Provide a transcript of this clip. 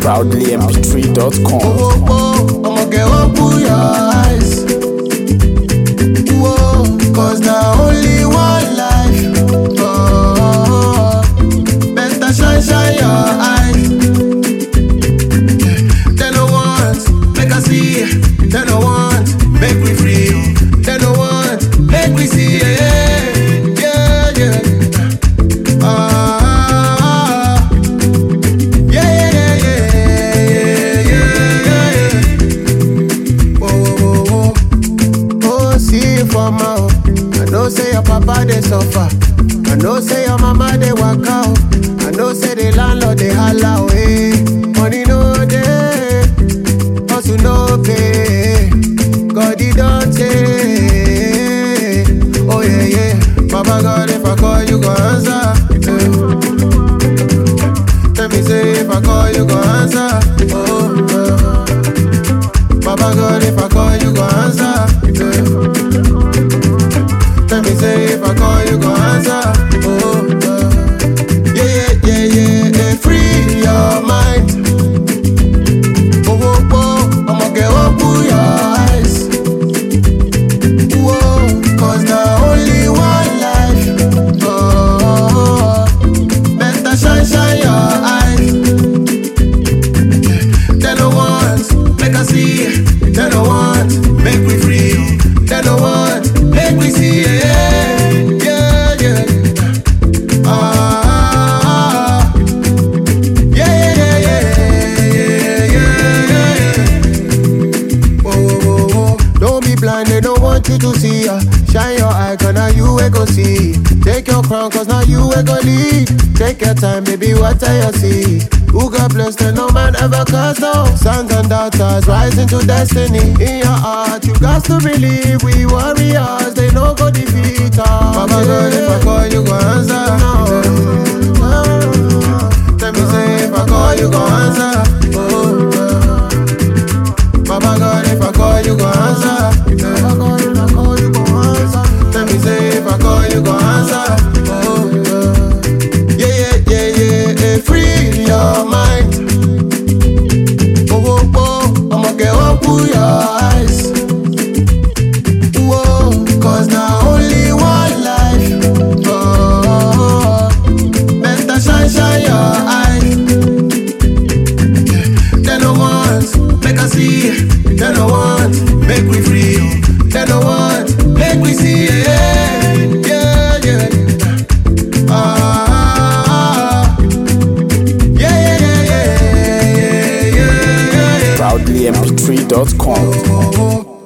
ProudlyMP3.com. I'ma get open your eyes. Whoa, cause now only one life. Oh, better shine your eyes. They don't want, make us see. They don't want, make we free. They don't want, make we see. I know say your papa they suffer. I know say your mama they work out. I know say the landlord they holla away. Money no day, hustle no pay. God he don't say. Oh yeah yeah, Baba God if I call you go answer. Let me say if I call you go answer. Oh, Baba God if I call you go answer. Let me say if I call you go answer. Oh, yeah. Free your mind. Oh, I'ma get open your eyes. Whoa, cause now only one life. Oh, better shine your eyes. They don't want, make us see. They don't want, make we free. They don't want, make we see. They don't want you to see ya. Shine your eye, cause now you will go see. Take your crown, cause now you will go lead. Take your time, baby, what I see. Who got blessed and no man ever cast down. Sons and daughters rising to destiny. In your heart, you got to believe. We warriors, they no go defeat us. Baba God, if I call you, go answer. Let me say if I call you, go answer. Oh, Baba God, if I call you, go answer. Let me say if I call you, go answer. Oh, yeah. Free your mind. Oh, I'ma get open your eyes. Whoa, cause now only one life. Oh, better shine your eyes. They don't want, make us see. They don't want, make we free. They don't want, make we see. ProudlyMP3.com.